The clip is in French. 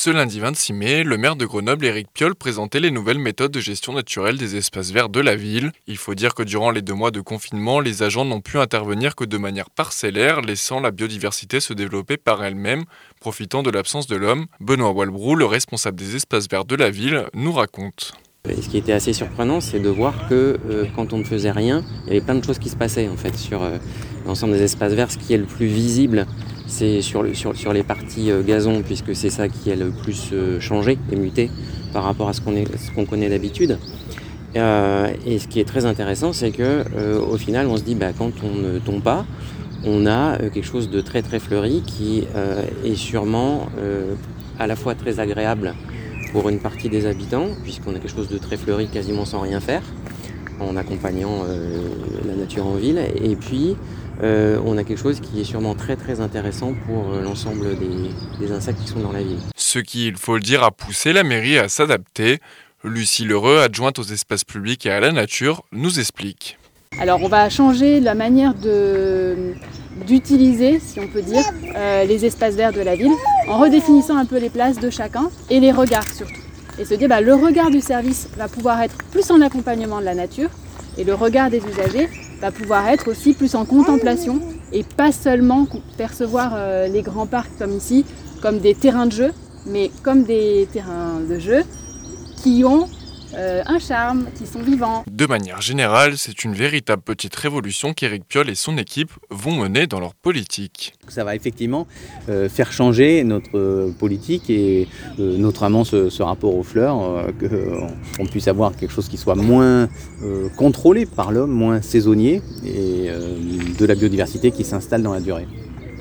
Ce lundi 26 mai, le maire de Grenoble, Éric Piolle, présentait les nouvelles méthodes de gestion naturelle des espaces verts de la ville. Il faut dire que durant les 2 mois de confinement, les agents n'ont pu intervenir que de manière parcellaire, laissant la biodiversité se développer par elle-même, profitant de l'absence de l'homme. Benoît Walbrou, le responsable des espaces verts de la ville, nous raconte. Et ce qui était assez surprenant, c'est de voir que quand on ne faisait rien, il y avait plein de choses qui se passaient en fait sur l'ensemble des espaces verts. Ce qui est le plus visible, c'est sur les parties gazon, puisque c'est ça qui est le plus changé et muté par rapport à ce qu'on connaît d'habitude. Et ce qui est très intéressant, c'est que au final, on se dit quand on ne tombe pas, on a quelque chose de très très fleuri qui est sûrement à la fois très agréable pour une partie des habitants, puisqu'on a quelque chose de très fleuri quasiment sans rien faire, en accompagnant la nature en ville. Et puis, on a quelque chose qui est sûrement très très intéressant pour l'ensemble des insectes qui sont dans la ville. Ce qui, il faut le dire, a poussé la mairie à s'adapter. Lucie Lheureux, adjointe aux espaces publics et à la nature, nous explique. Alors on va changer la manière d'utiliser, si on peut dire, les espaces verts de la ville, en redéfinissant un peu les places de chacun et les regards surtout. Et se dire le regard du service va pouvoir être plus en accompagnement de la nature et le regard des usagers va pouvoir être aussi plus en contemplation et pas seulement percevoir les grands parcs comme ici, comme des terrains de jeu, mais comme des terrains de jeu qui ont un charme, qui sont vivants. De manière générale, c'est une véritable petite révolution qu'Éric Piolle et son équipe vont mener dans leur politique. Ça va effectivement faire changer notre politique et notamment ce rapport aux fleurs, qu'on puisse avoir quelque chose qui soit moins contrôlé par l'homme, moins saisonnier et de la biodiversité qui s'installe dans la durée.